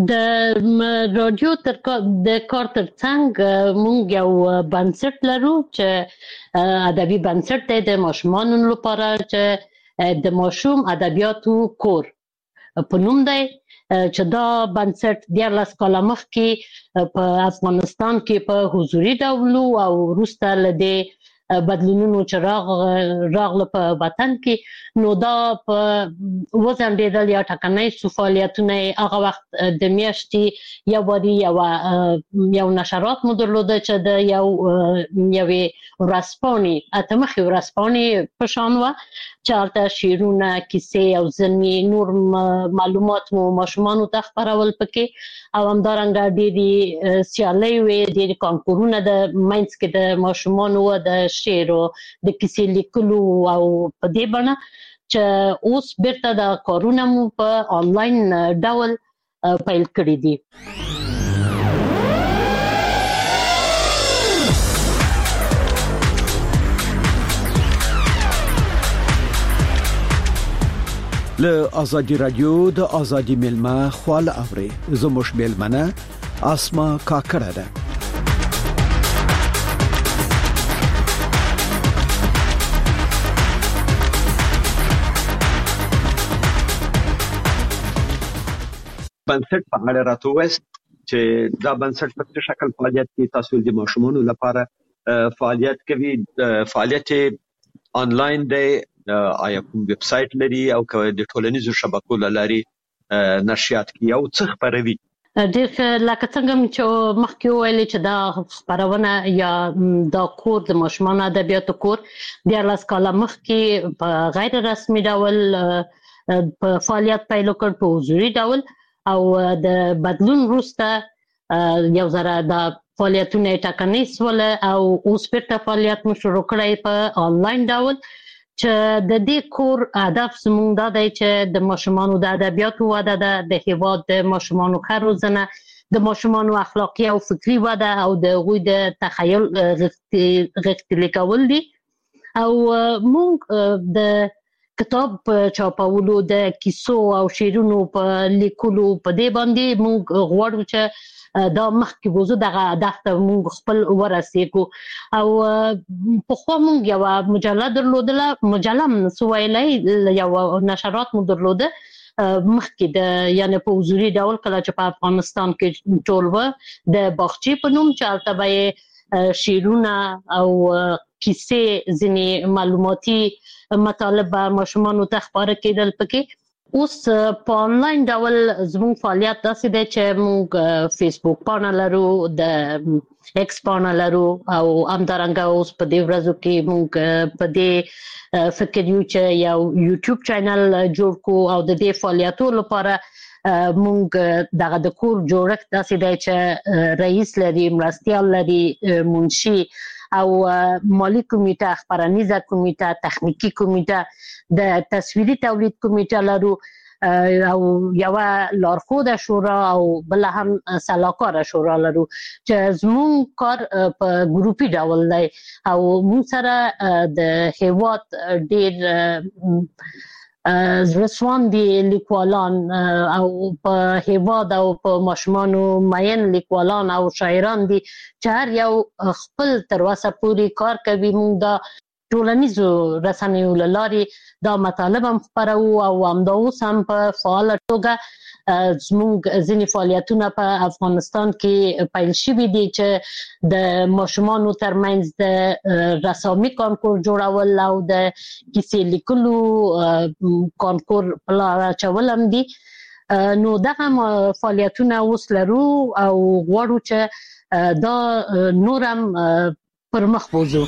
د رادیو د کار ترڅنګ موږ یو بنسټ لرو چې ادبي بنسټ دی د ماشومانو لپاره چې د ماشوم ادبیاتو کور په نوم دی چې دا بنسټ 14 کاله مخکې په افغانستان کې په حضوري ډول او وروسته له دې بدلونونو چې راغله په وطن کې نو دا په وځنډېدل یا ټاکنۍ څو فعالیتونه هغه وخت د میاشتې یو واري یو نشرات مو درلوده چې د یوې ورځپاڼې اته مخې ورځپاڼې په شان وه چې هلته شعرونه کیسې او ځینې نور معلومات مو ماشومانو ته خپرول پکې او همدارنګه ډېرې سیالۍ وې ډېرې کانکورونه د منځ کې د ماشومانو د شعر او د کیسې لیکلو او په دې بڼه چې اوس بیرته د کارونه مو په آنلاین ډول پیل کړی دي. له ازادي رادیو د ازادي ملما خپل اوري زموږ ملمنه اسما کاکړه ده. بنسټ په اړه راته وست چې دا بنسټ په څه شکل فعالیت کوي. تاسو د ماشومانو لپاره فعالیت کوي. فعالیت آنلاین دی، آیا کوم ویب سټ لري او د ټولنیزو شبکو لاري نشریات کوي او څه خبروي؟ ډېر لکه څنګه چې مخکې ویلې چې دا خبرونه یا دا کور د ماشومانو ادبیاتو کور د 14 کال مخکې په غیر رسمي ډول په فعالیت پیل کړ په حضوري ډول او د بدلون وروسته یو ځره د فعالیتونه ټاکنیز ول او اوس په فعالیت مو شروع کړی په آنلاین ډول چې د دې کور هدف زموږ دا دی چې د ماشومانو د ادبیاتو وده ده، د هیواد د ماشومانو ښه روزنه، د ماشومانو اخلاقي او فکري وده او د هغوی د تخیل غښتلي کول دي. او موږ د کتاب په چاپولو، د کیسو او شعرونو په لیکلو په دې باندې موږ غواړو چې دا مخکې وزو دغه هدف ته موږ خپل ورسېږو. او په خو موږ یو مجله درلودله، مجله نسو ویلی، یو نشرات مو درلوده مخکې د یعنی په حضوري ډول کله چې په افغانستان کې ټول و د باغچې په نوم چې هلته به یې شعرونه او کیسې ځینې معلوماتي مطالب ماشومانو ته خپاره کېدل پکې. اوس په آنلاین ډول زموږ فعالیت داسې دی چې موږ فیسبوک پاڼه لرو، د ایکس پاڼه لرو او همدارنګه اوس په دې ورځو کې موږ په دې فکر یو چې یو یوټیوب چینل جوړ کو او د دې فعالیتو لپاره موږ دغه د کور جوړښت داسې دی چې رئیس لري، مرستیال لري، منشي او مالی کمیټه، خبرنیزه کمیټه، تخنیکی کمیټه، د تصویري تولید کمیټه لرو او یو لارښوده شورا او بل هم سلاکار شورا لرو چې زموږ کار په ګروپي ډول دی او موږ سره د هیواد ډېر زړسوان دي لیکوالان او په هیواد او په ماشومانو مین لیکوالان او شاعران دي چې هر یو خپل تر اوسه پورې کار کوي. موږ د ټولنیزو رسنیو له لارې دا مطالب هم خپروو او همدا اوس هم په فعاله توګه زموږ ځینې فعالیتونه په افغانستان کې پیل شوي دي چې د ماشومانو ترمنځ د رسامي کانکور جوړول او د کیسې لیکلو کانکور په لار اچول هم دي. نو دغه فعالیتونه اوس لرو او غواړو چې دا نور هم پر مخ بوځو.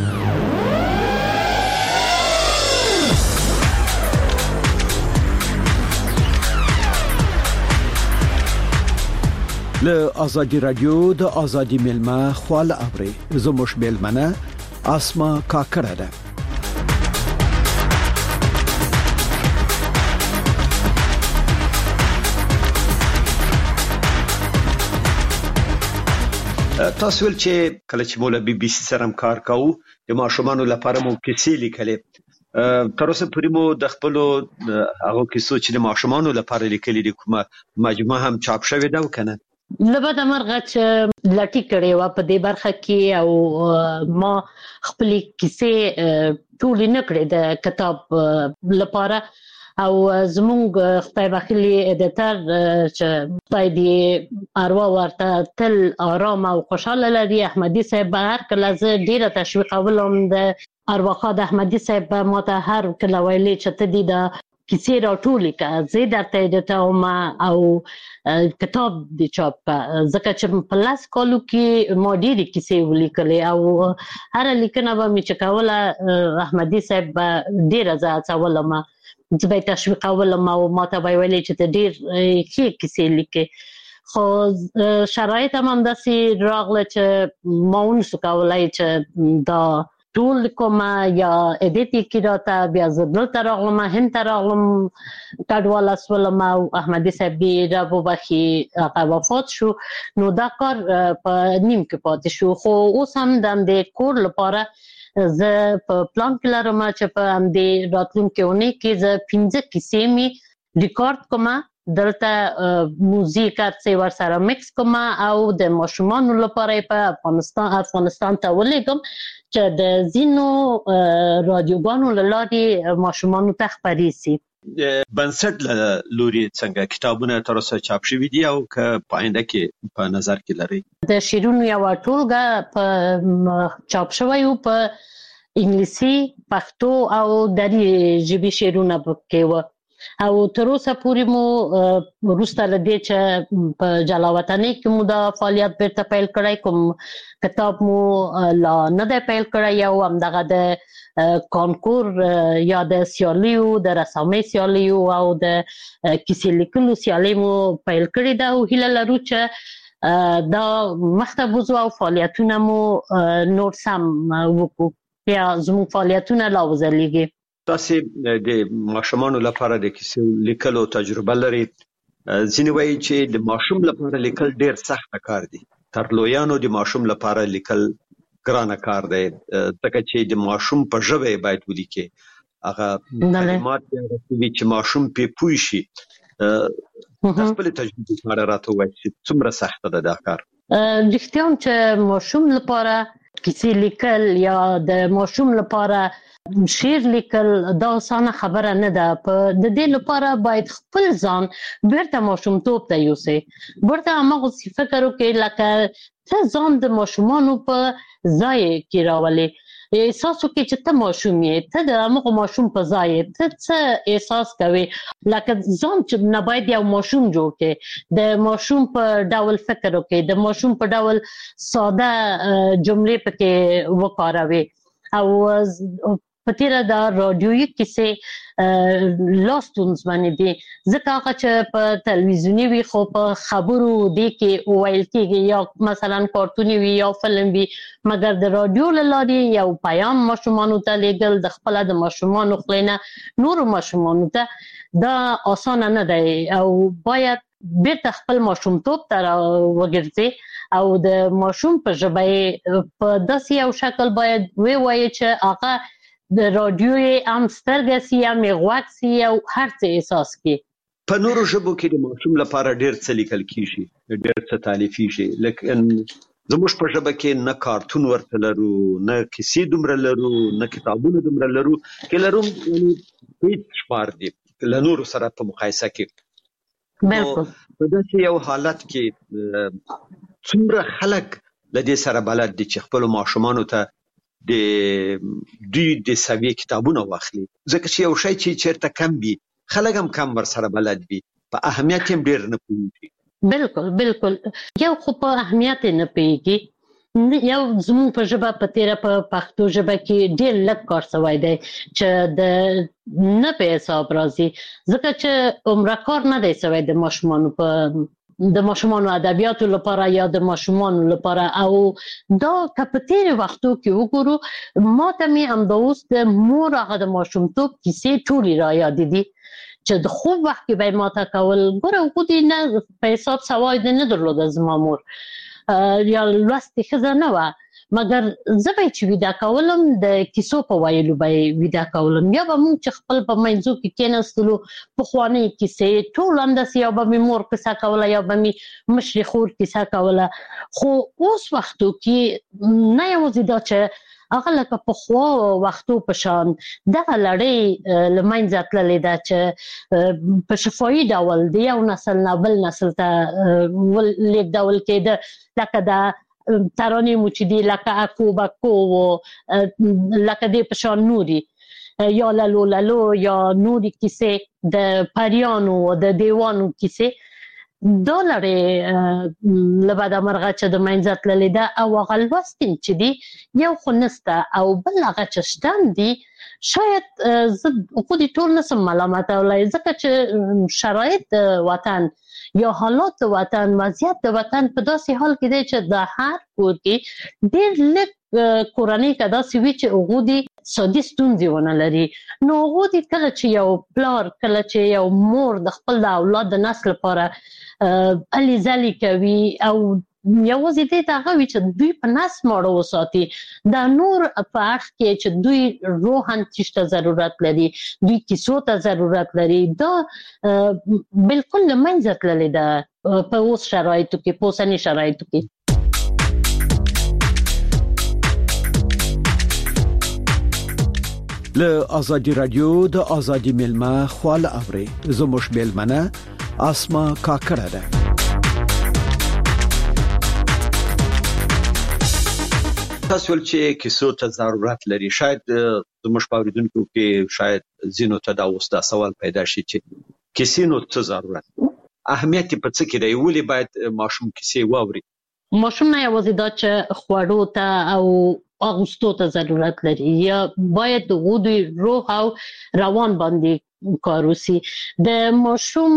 له ازادي رادیو د ازادي ملما خپل اوري زموږ ملمنه اسما کاکړه ده. تاسو ول چې کله چې مولا بي بي سي سره کار کوو د ماشومانو لپاره مو کیسې لیکلې، تر اوسه پورې مو د خپل هغه کیسو چې د ماشومانو لپاره لیکلې دي کومه مجموعه هم چاپ شوې ده وکنه؟ لبد مرغه چې لټی کړي و په دې برخه کې او ما خپل کیسې ټول نه کړې د کتاب لپاره او زمونږ خدای بخیلی ادیتر چې خدای دې اروا ورته تل آرام او خوشاله لري احمدي صاحب هر کله زه ډیره تشویقولم د ارواخا د احمدي صاحب ماته هر کله ویلي چې ته دې د کیسې راټولې که زه درته ادیټوم او کتاب دې چاپ که ځکه چې په 10 کالو کې ما ډېرې کیسې ولیکلې او هره لیکنه به مې چې کوله احمدي صاحب ډېره زه هڅولم زه به یې تشویقولم او ماته به یې ویلې چې ته ډېر ښې کیسې لیکې خو شرایط هم همداسې راغله چې ما ونشو کولی چې دا ټول کومه یا ادیټ کی راته بیا زدل تراغلم هم تراغلم کډواله سولم او احمدي صاحب دی رب وبخي هغه وفات شو نو دا کار په نیم کې پاتې شو خو اوس هم د کور لپاره زه په پلان کې لرم چې په همدې راتلونکي اونۍ کې زه 15 کیسې می ریکارډ کوم دلته موزیک ارڅ ورسره مکس کوم او د ماشومانو لپاره په افغانستان ته ولېږم چې د زینو رادیوګانو له لارې ماشومانو ته خپرې شي. بنسټ لوري څنګه کتابونه تر اوسه چاپ شوي دي او که په آینده کې په نظر کې لري؟ د شیرونو یو ټولګه په چاپ شوی او په انګلیسي، پښتو او دري ژبې شیرونه پکې و او تر اوسه پورې مو وروسته له دې چې په جلاوطنۍ کې مو دا فعالیت بیرته پیل کړی کوم کتاب مو لا نه دی پیل کړی او همدغه د کانکور یا د سیالیو د رسامۍ سیالیو او د کیسې لیکلو سیالۍ مو پیل کړې ده او هیله لرو چې دا مخته بوځو او فعالیتونه مو نور سم وکړو یا زموږ فعالیتونه لا وځلیږي. تاسو د ماشومانو لپاره د کیسې لیکلو تجربه لري. ځینې وایي چې د ماشوم لپاره لیکل ډیر سخت کار دی، تر لویانو د ماشوم لپاره لیکل ګران کار دی ځکه چې د ماشوم په ژبه باید ولیکي هغه کلمات چې ماشوم په پوي شي. خپل تجربه سره راته وایي چې څومره سخت ده دا کار. رښتیا چې ماشوم لپاره کیسې لیکل یا د ماشوم لپاره شعر لیکل دا آسانه خبره نه ده. په د دې لپاره باید خپل ځان بیرته ماشومتوب ته یوسي، بیرته هماغسې فکر وکړي لکه ته ځان د ماشومانو په ځای کې راولې، احساس وکړي چې ته ماشوم یې، ته د هماغه ماشوم په ځای یې، ته څه احساس کوې لکه ځان چې نه باید یو ماشوم جوړ کړي، د ماشوم په ډول فکر وکړي، د ماشوم په ډول ساده جملې پکې وکاروي. او په تیره دا رادیویي کیسې لاستونز باندې دي ځکه هغه چې په تلویزیوني وي خو په خبرو دی کې ویل کېږي یا مثلا کارتوني وي یا فلم وي، مګر د رادیو له لارې یو پیام ماشومانو ته لیږل د خپله د ماشومانو خولې نه نورو ماشومانو ته دا آسانه نه دی او باید بیرته خپل ماشومتوب ته وګرځي او د ماشوم په ژبه په داسې یو شکل باید ووایي چې هغه د رادیو هم سترګه سي هم غوږ سي او هر څه احساس کړي. په نورو ژبو کې د ماشوم لپاره ډېر څه لیکل کیږي، ډېر څه تالیفیږي، لیکن زموږ په ژبه کې نه کارتون ورته لرو، نه کیسې دومره لرو، نه کتابونه دومره لرو کې لرو هیڅ شمار دي له نورو سره په مقایسه کې. بالکل په داسې یو حالت کې څومره خلک له دې سره بلد دي چې خپل ماشومانو ته د سوي کتابونه واخلي، ځکه چې یو شی چې چیرته کم وي خلک هم کم ورسره بلد وي، په اهمیت هم ډیر نه پوهیږي. بالکل یو خو په اهمیت نه پوهیږي، یو زموږ په ژبه په تیره په پښتو ژبه کې ډیر لږ کار شوی دی چې د نه په حساب راځي ځکه چې عمره کار نه دی شوی د ماشومانو په د ماشومانو ادبیاتو لپاره یا د ماشومانو لپاره. او دا که په تیرو وختو کې وګورو ماته مې همدا اوس د مور هغه د ماشومتوب کیسې ټولې را یادې دي چې د خوب وخت کې به یې ماته کول. ګوره خو نه په حساب سوای نه درلوده زما مور یا لوستې ښځه نه وه، مګر زه به چې ویده کولم د کیسو په ویلو به یې ویده کولم، یا به موږ چې خپل په منځو کې کېناستلو پخوانۍ کیسې ټول همداسې یا به مې مور کیسه کوله یا به مې مشرې خور کیسه کوله. خو اوس وختو کې نه یوازې دا چې هغه لکه پخوا وختو په شان دغه لړۍ له منځه تللې ده چې په شفاهي ډول د یو نسل نه بل نسل ته لیږدول کېده، لکه د ترانې مو چې دي لکه اکو بکو و لکه دې په شان نوري یا لالو لالو یا نوري کیسې د پریانو و د دیوانو کیسې دا لړۍ له بده مرغه چې د منځه تللې ده او هغه لوستې چې دي یو خو نسته او بل هغه چې شته هم دي شاید زه خو دې ټول نسم ملامتولی ځکه چې شرایط وطن یا حالات د وطن وضعیت د وطن په داسې حال کې دی چې د هر کور کې ډېر لږ کورنۍ که داسې وي چې هغو دې اقتصادي ستونزې ونه لري نو هغو دې کله چې یو پلار کله چې یو مور د خپل د اولاد د نسل لپاره هلې ځلې کوي او یوازې دې ته هغه وي چې دوی په نس ماړه وساتي د نور په اړخ کې چې دوی روحاً تیش ته ضرورت لري دوی کیسو ته ضرورت لري دا بالکل له منځه تللی ده په اوس شرایطو کې په اوسني شرایطو کې له ازادي رادیو د ازادي ملما خپل اوري زموږ ملمنه اسما کاکړه ده تاسو چې کیسو ته ضرورت لري شاید زموږ پاوریدونکو کې شاید زینو ته دا اوس دا سوال پیدا شي چې کیسینو ته ضرورت اهمیت په څه کې دی ولې باید ماشوم کیسې واوري ماشوم نه یوازې دا چې خوړو ته او اغوستو ته ضرورت لري یا باید د غوډي روح او روان باندې کار وسی د ماشوم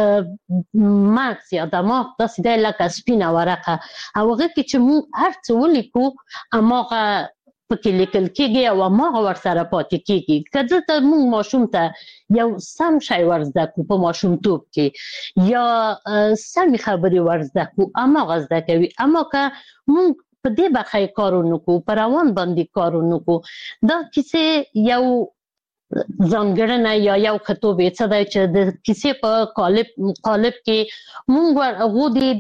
مغز یا دماغ داسې دی لکه سپینه ورقه او هغه کې چې موږ هر څه ولیکو هماغه پکې لیکل کېږي او هماغه ورسره پاتې کېږي که دلته موږ ماشوم ته یو سم شی ورزده کړو په ماشومتوب کې یا سمې خبرې ورزده کړو هماغه زده کوي اما که موږ په دې برخه کارونه کو پر روان باندې کارونه کو دا کیسه یو ځانګړنه یا یو خطوبه څه دی چې د کیسې په قالب کې موږ غوډي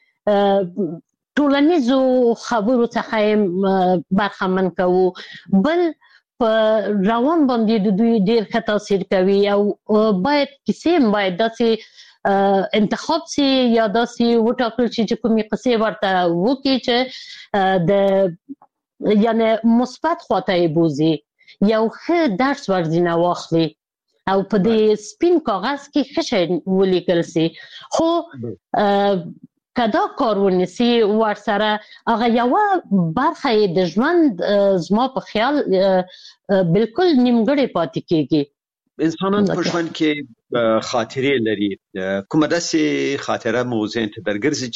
د ټولنیزو خبرو څخه برخمن کوو بل په روان باندې د دوی ډیر ښه تاثیر کوي او باید کیسې باید داسې انتخاب سي یا داسې وټاکل شي چې کومې قصې ورته وکړي چې د یعنی مثبت خواته یې بوزي یو ښه درس ورځینه واخلي او په دې سپین کاغذ کې ښه شی ولیکل سي خو که دا کار ونیسي ورسره هغه یوه برخه یې د ژوند زما په خیال بالکل نیمګړې پاتې کېږي انسانان په ژوند کې خاطرې لري کومه داسې خاطره مو ذهن ته درګرځي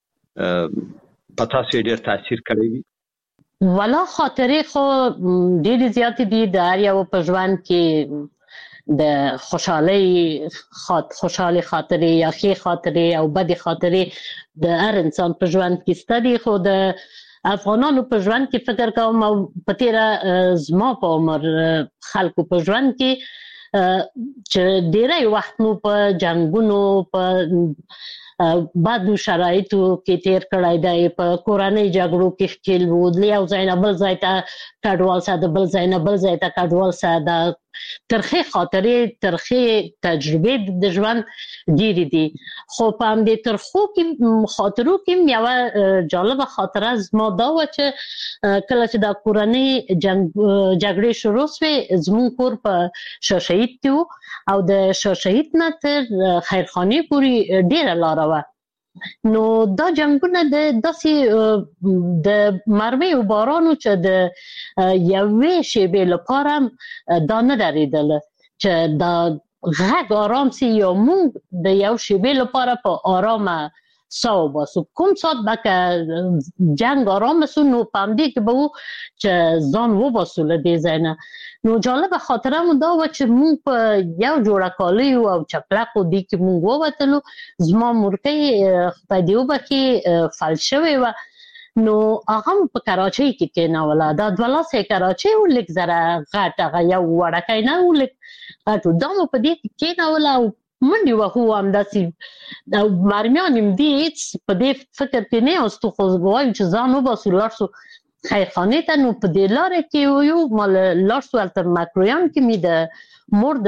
چې په تاسو ډېر تاثیر کړی وي والا خاطرې خو ډېرې زیاتې دي د هر یو په ژوند کې د خوشحالۍ خاطرې یا ښې خاطرې او بدې خاطرې د هر انسان په ژوند کې شته دي خو د افغانانو په ژوند کې فکر کوم او په تیره زما په عمر خلکو په ژوند کې چې ډیری وخت مو په جنگونو په بعضو شرایطو کې تیر کړی دی په کورنۍ جګړو کې ښکیل وو د یو ځای نه بل ځای ته کډوال سه د بل ځای نه بل ځای ته کډوال سه د ترخې خاطرې ترخې تجربې د ژوند ډېرې دي خو په همدې ترخو کې خاطرو کې یوه جالبه خاطره زما دا وه چې کله چې دا کورنۍ جګړې شروع سوې زموږ کور په شاشهید کې و او د شاشهید نه تر خیرخانې پورې ډېره لاره وه نو دا جنگونه داسې د مرمۍ او بارانو چې د یوې شیبې لپاره دا نه درېدله چې دا غږ آرام سي یا موږ د یو شیبې لپاره په آرامه ساه وباسو کوم ساعت به که جنگ آرام سو نو په همدې کې به وو چې ځان وباسو له دې ځای نه نو جالبه خاطره مو دا وه چې موږ په یو جوړه کالیو او چپلقو دې کې موږ ووتلو زما مورکۍ خدای دې وبخښي فلج شوې وه نو هغه مو په کراچۍ کې کېنوله دا 2 لاسه کراچۍ و لږ زره غټ هغه یو وړکی نه و لږ غټ و دا مو په دې کې کېنوله او منډې وهو همداسې او مرمیان یم دې هېڅ په دې فکر کې نه یاستو خو وایو چې ځان وباسو لاړ سو خیرخانې ته نو په دې لاره کې ویو ما لاړ سو هلته مکرویان کې مې د مور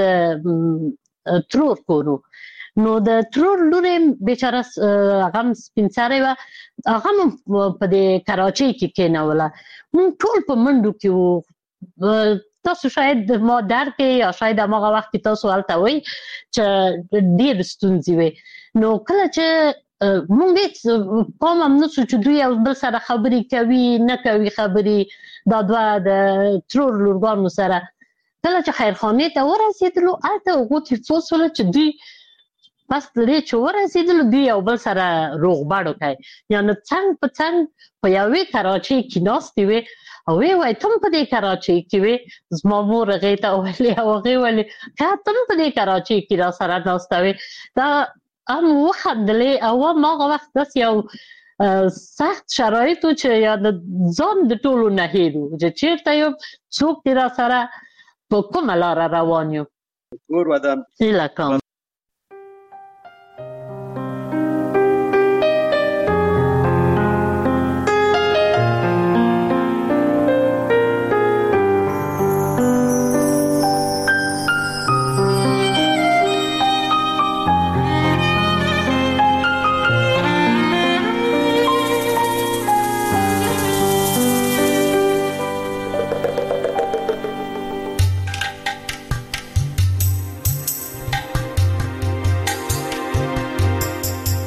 د ترور کور و نو د ترور لور بیچاره هغه هم سپین سرې وه هغه هم په دې کراچۍ کې کېنوله موږ ټول په منډو کې وو تاسو شاید ما درکې یا شاید هماغه وخت کې تاسو هلته وئ چې ډېر ستونزې وې نو کله چې مونږ هېڅ پام هم نه سو چې دوی یو بل سره خبرې کوي نه کوي خبرې دا دوه د ترور لورګانو سره کله چې خیرخانې ته ورسېدلو هلته هغو ته څه وسوله چې دوی بس درې چې ورسېدل دوی یو بل سره روغبړ وکړ یعنی څنګ په څنګ په یوې کراچۍ کې ناستې وې او وای تم په دې کراچۍ کې وې زما مور هغې ته ویلې او هغې ویلې که تم په دې کراچۍ کې را سره ناسته وې دا هم وخندلې او هم هغه وخت داسې یو سخت شرایط و چې یا د ځان د ټولو نه هېر و چې چېرته یو څوک دې را سره په کومه لاره روان یو کور ودان هیله کوم